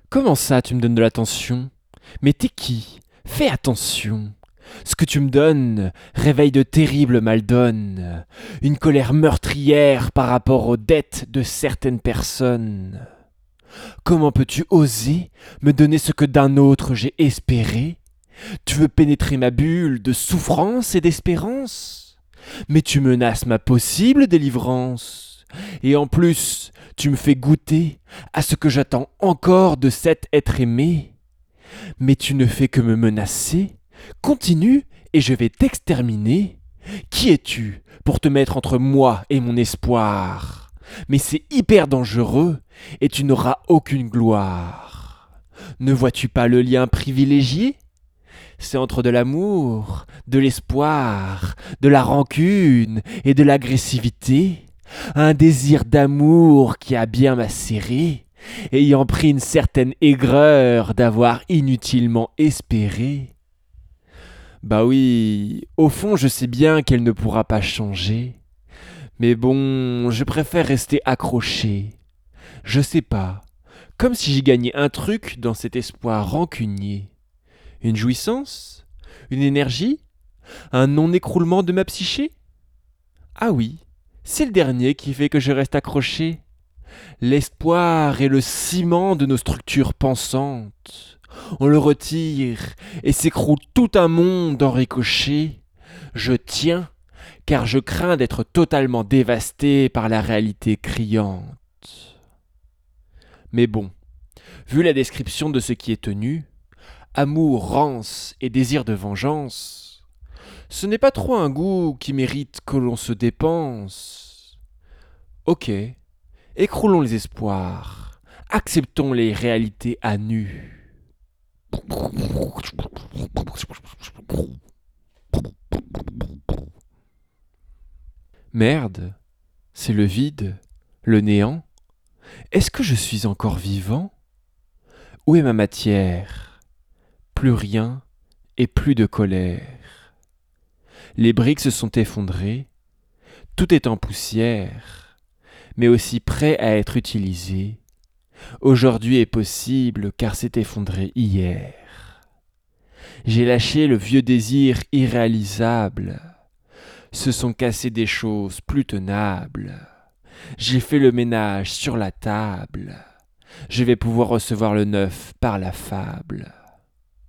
Comment ça, tu me donnes de l'attention? Mais t'es qui? Fais attention. Ce que tu me donnes réveille de terribles maldonnes, une colère meurtrière par rapport aux dettes de certaines personnes. Comment peux-tu oser me donner ce que d'un autre j'ai espéré? Tu veux pénétrer ma bulle de souffrance et d'espérance? Mais tu menaces ma possible délivrance. Et en plus, tu me fais goûter à ce que j'attends encore de cet être aimé. Mais tu ne fais que me menacer. Continue et je vais t'exterminer. Qui es-tu pour te mettre entre moi et mon espoir? Mais c'est hyper dangereux et tu n'auras aucune gloire. Ne vois-tu pas le lien privilégié? C'est entre de l'amour, de l'espoir, de la rancune et de l'agressivité. Un désir d'amour qui a bien macéré, ayant pris une certaine aigreur d'avoir inutilement espéré. Bah oui, au fond je sais bien qu'elle ne pourra pas changer. Mais bon, je préfère rester accroché. Je sais pas, comme si j'y gagnais un truc dans cet espoir rancunier. Une jouissance? Une énergie? Un non-écroulement de ma psyché? Ah oui, c'est le dernier qui fait que je reste accroché. L'espoir est le ciment de nos structures pensantes. On le retire et s'écroule tout un monde en ricochet. Je tiens, car je crains d'être totalement dévasté par la réalité criante. Mais bon, vu la description de ce qui est tenu, amour, rance et désir de vengeance, ce n'est pas trop un goût qui mérite que l'on se dépense. Ok, écroulons les espoirs, acceptons les réalités à nu. Merde, c'est le vide, le néant. Est-ce que je suis encore vivant? Où est ma matière? Plus rien et plus de colère. Les briques se sont effondrées, tout est en poussière, mais aussi prêt à être utilisé. Aujourd'hui est possible car s'est effondré hier. J'ai lâché le vieux désir irréalisable. Se sont cassées des choses plus tenables. J'ai fait le ménage sur la table. Je vais pouvoir recevoir le neuf par la fable.